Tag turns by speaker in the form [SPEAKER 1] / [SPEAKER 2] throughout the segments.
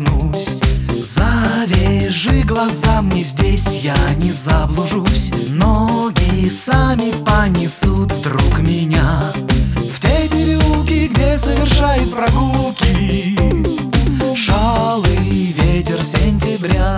[SPEAKER 1] вернусь. Завяжи глаза мне здесь, я не заблужусь. Ноги сами понесут вдруг меня в те переулки, где совершает прогулки шалый ветер сентября.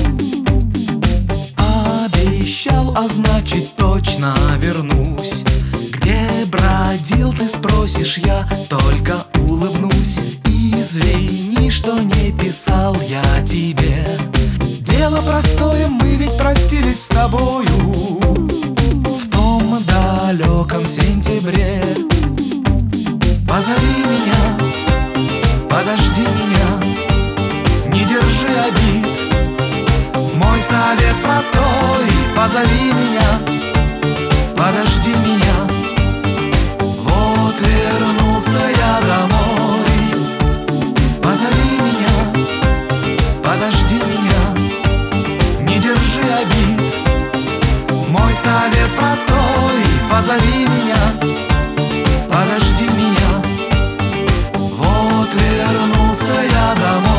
[SPEAKER 1] Обещал, а значит точно вернусь. Где бродил ты, спросишь, я только улыбнусь. Извини, что не писал я тебе. Дело простое, мы ведь простились с тобою в том далеком сентябре. Позови меня, подожди меня, не держи обид. Мой совет простой: позови меня, подожди меня. Вот вернулся я домой. Позови меня, подожди меня, не держи обид. Мой совет простой: позови меня, подожди меня. Вот вернулся я домой.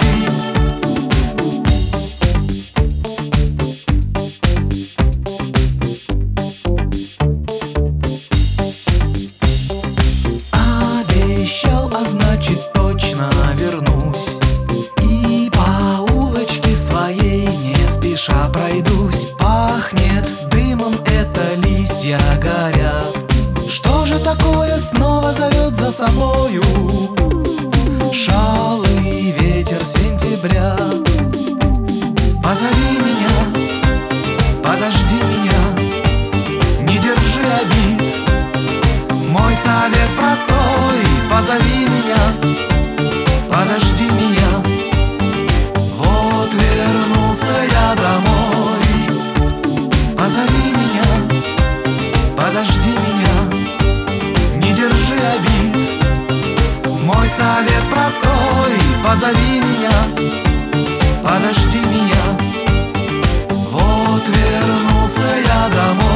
[SPEAKER 1] Обещал, а значит точно вернусь. И по улочке своей не спеша пройдусь. Пахнет дымом, это листья горят. Что же такое снова зовет за собою шалый ветер сентября? Позови меня, подожди меня, не держи обид. Мой совет простой: позови меня, подожди меня. Вот вернулся я домой. Позови меня, подожди меня, не держи обид. Мой совет простой: позови меня, подожди меня. Вот вернулся я домой.